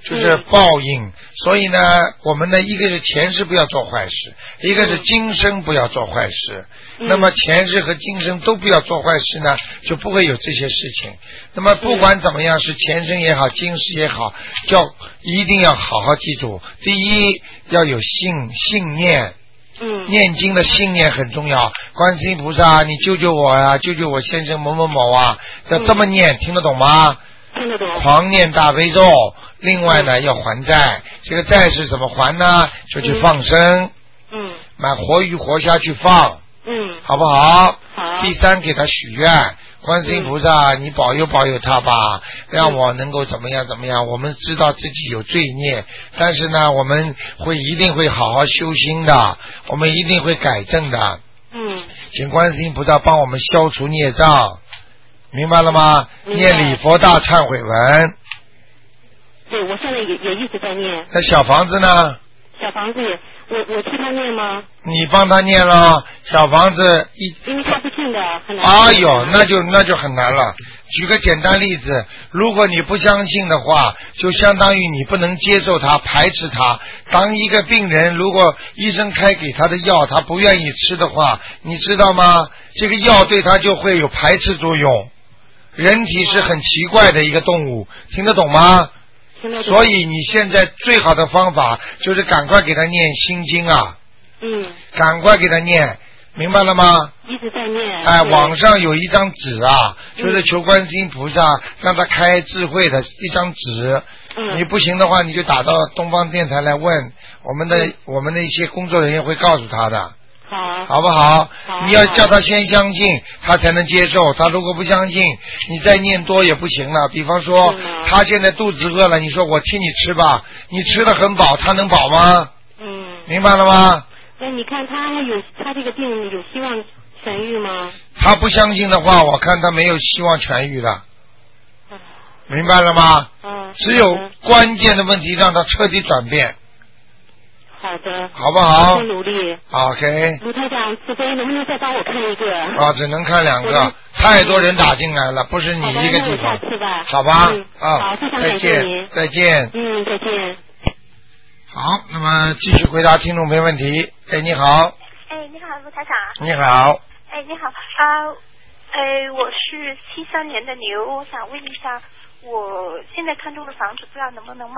就是报应。所以呢，我们呢，一个是前世不要做坏事，一个是今生不要做坏事。那么前世和今生都不要做坏事呢，就不会有这些事情。那么不管怎么样，是前生也好，今世也好，一定要好好记住。第一，要有信念。念经的信念很重要。观世音菩萨，你救救我啊，救救我先生某某某啊，要这么念，听得懂吗？ 听得懂。 狂念大悲咒。另外呢，要还债。这个债是怎么还呢？就去放生。买活鱼活虾去放。好不好？好。第三，给他许愿。观世音菩萨，你保佑保佑他吧，让我能够怎么样怎么样。我们知道自己有罪孽，但是呢，我们一定会好好修心的，我们一定会改正的。请观世音菩萨帮我们消除孽障，明白了吗？念礼佛大忏悔文。 对，我现在也一直在念。 那小房子呢？ 小房子也。我替他念吗？ 你帮他念了，小房子因为他不信的，很难。 哎呦，那就很难了。举个简单例子，如果你不相信的话，就相当于你不能接受他，排斥他。当一个病人，如果医生开给他的药，他不愿意吃的话，你知道吗？这个药对他就会有排斥作用。人体是很奇怪的一个动物，听得懂吗？所以你现在最好的方法就是赶快给他念心经啊，赶快给他念，明白了吗？ 一直在念。 哎，网上有一张纸啊，就是求观世音菩萨让他开智慧的一张纸。你不行的话，你就打到东方电台来问我们的一些工作人员会告诉他的。好不好？你要叫他先相信，他才能接受。他如果不相信，你再念多也不行了。比方说，他现在肚子饿了，你说我替你吃吧，你吃得很饱，他能饱吗？明白了吗？ 那你看他这个病有希望痊愈吗？ 他不相信的话，我看他没有希望痊愈的。明白了吗？只有关键的问题让他彻底转变。 好的， 好不好？ 多努力。 OK。 卢台长，慈悲，能不能再帮我看一个？ 只能看2个，太多人打进来了，不是你一个地方。好吧。 好，非常感谢您。 再见。 再见。 好，那么继续回答听众没问题。你好。 你好，卢台长。 你好。 你好我是73年的牛，我想问一下，我现在看中的房子不知道能不能买。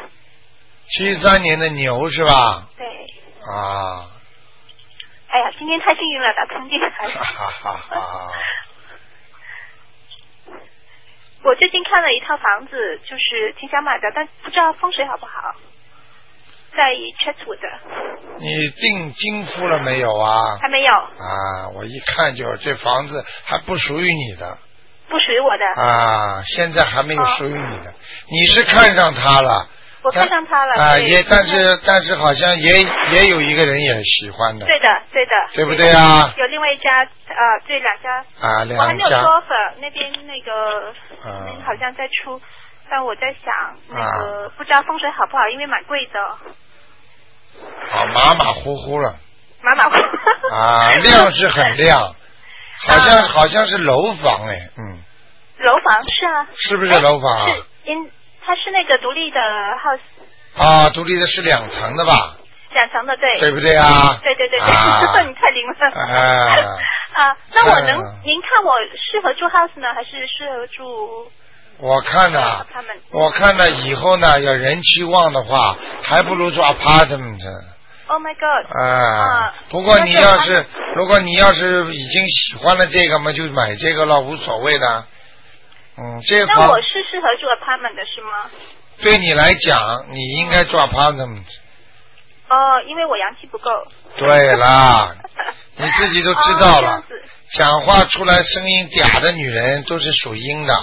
73年的牛是吧？ 对。哎呀，今天太幸运了，打通电台。我最近看了一套房子，就是挺想买的，但不知道风水好不好。在 Chatswood。 你订金付了没有啊？ 还没有。 我一看就这房子还不属于你的。 不属于我的。 现在还没有属于你的。你是看上它了。 我看上他了。 但是好像也有一个人也喜欢的。 对的。 对不对啊？ 有另外一家对2家。 2家。 我还没有说offer，那边那个好像在出，但我在想不知道风水好不好，因为蛮贵的。 马马虎虎了。 马马虎虎。 亮是很亮，好像是楼房楼房是啊。 是不是楼房啊？ 是它是那个独立的 house。 独立的是2层的吧 ？2层的，对。 对不对啊？ 对。你太灵了。那您看我适合住 house 呢，还是适合住？我看呢以后呢，要人气旺的话，还不如住 apartment。 Oh my god！ 不过如果你要是已经喜欢了这个嘛，就买这个了，无所谓的。这个那我是适合住 apartment 的是吗？ 对你来讲，你应该住 apartment。 因为我阳气不够。 对啦，你自己都知道了。讲话出来声音嗲的女人都是属阴的。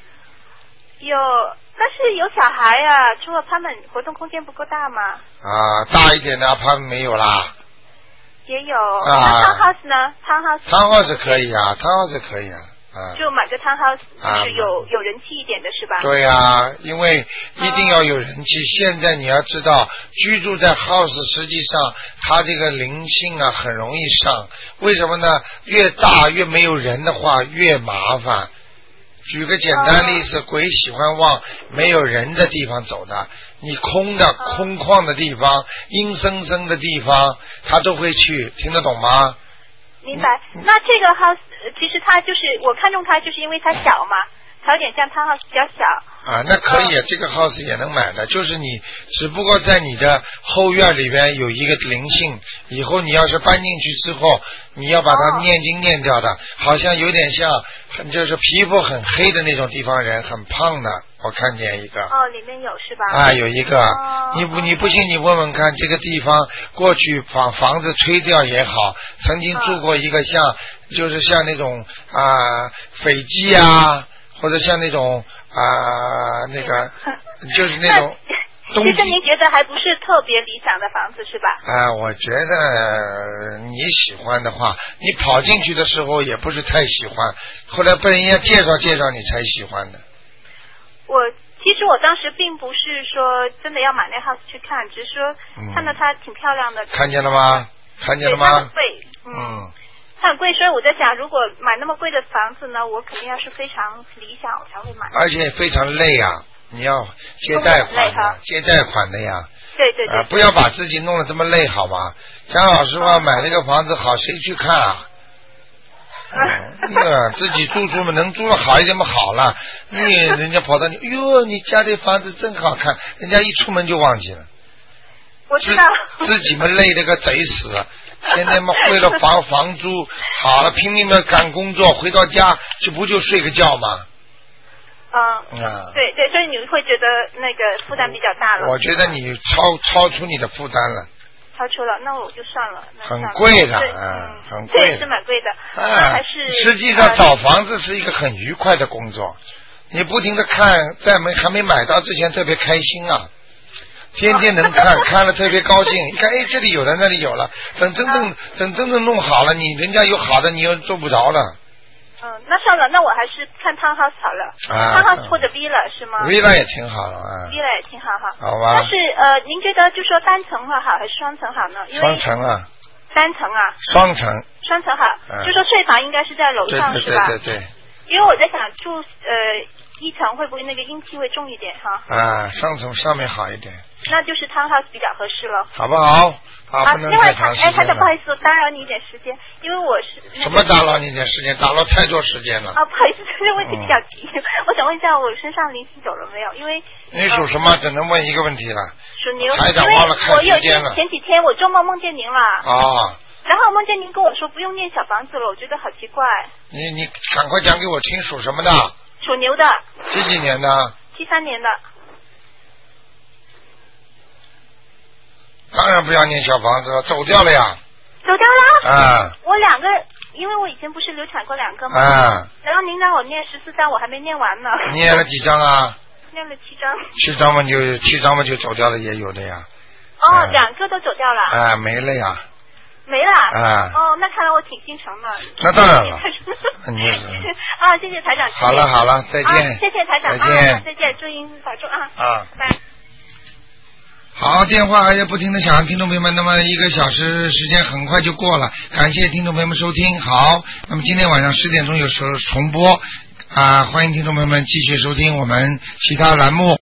但是有小孩啊，住 apartment 活动空间不够大吗？ 大一点的 apartment 没有啦。 也有。那 townhouse 呢 ？townhouse 可以啊 ，townhouse 可以啊。 就买个 townhouse，就是有人气一点的是吧？ 对啊，因为一定要有人气。现在你要知道，居住在 house 实际上它这个灵性啊很容易上。为什么呢？越大越没有人的话越麻烦。 举个简单例子，鬼喜欢往没有人的地方走的，你空的空旷的地方，阴森森的地方，他都会去，听得懂吗？ 明白。那这个 house 其实它就是我看中它，就是因为它小嘛，它有点像townhouse比较小。 啊，那可以，这个 house 也能买的，就是你只不过在你的后院里边有一个灵性，以后你要是搬进去之后，你要把它念经念掉的，好像有点像就是皮肤很黑的那种地方人，很胖的，我看见一个。 哦，里面有是吧？ 啊，有一个。你不信你问问看，这个地方过去房子吹掉也好，曾经住过一个就是像那种斐济啊，或者像那种那个就是那种。 其实您觉得还不是特别理想的房子是吧？ 我觉得你喜欢的话，你跑进去的时候也不是太喜欢，后来被人家介绍你才喜欢的。 其实我当时并不是说真的要买那 house 去看，只是说看到它挺漂亮的。 看见了吗？看见了吗？ 它很贵，它很贵，所以我在想，如果买那么贵的房子呢，我肯定要是非常理想我才会买。 而且非常累啊，你要接贷款的呀。 对。 不要把自己弄得这么累，好吧？讲老实话，买那个房子好，谁去看啊？自己住能住得好一点嘛好了。人家跑到你，你家这房子真好看，人家一出门就忘记了。 我知道。 自己们累得个贼死，天天嘛为了房租，好了拼命的赶工作，回到家就睡个觉吗？ 对，所以你会觉得那个负担比较大了。 我觉得你超出你的负担了。 超出了，那我就算了。 很贵的，很贵的。 对，是蛮贵的。还是实际上找房子是一个很愉快的工作，你不停的看，在还没买到之前特别开心啊，天天能看了特别高兴。你看，这里有了，那里有了，等真正弄好了，人家有好的，你又做不着了。 那算了，那我还是看townhouse好了。townhouse 或者 villa 是吗 ？villa 也挺好了 villa 也挺好哈。 好吧。 但是您觉得就说单层好还是双层好呢？ 双层啊。 单层啊。 双层。 双层好，就说睡房应该是在楼上是吧？ 对。 因为我在想住一层会不会那个阴气会重一点哈？ 双层上面好一点。 那就是 townhouse 比较合适了， 好不好？不能太长时间了。 台长，不好意思，打扰你一点时间，因为我是什么打扰你一点时间？打扰太多时间了。 不好意思，这个问题比较急，我想问一下，我身上灵性走了没有？因为你属什么？只能问一个问题了。 属牛。 台长忘了看时间了。 前几天我做梦梦见您了。然后梦见您跟我说不用念小房子了，我觉得好奇怪。 你赶快讲给我听，属什么的？ 属牛的。 几年的 ？73年的。 当然不要念小房子了，走掉了呀。 走掉了？ 我2个，因为我以前不是流产过2个嘛。然后您让我念14张，我还没念完呢。 念了几张啊？ 念了7张。 7张嘛就走掉了，也有的呀。 2个都走掉了。 没了呀。 没了。那看来我挺心诚的。 那当然了。 谢谢台长。 好了，再见。 谢谢台长。再见，祝您保重啊。拜。 好，电话还在不停的响，听众朋友们，那么1个小时时间很快就过了，感谢听众朋友们收听。好，那么今天晚上10点钟有时候重播欢迎听众朋友们继续收听我们其他栏目。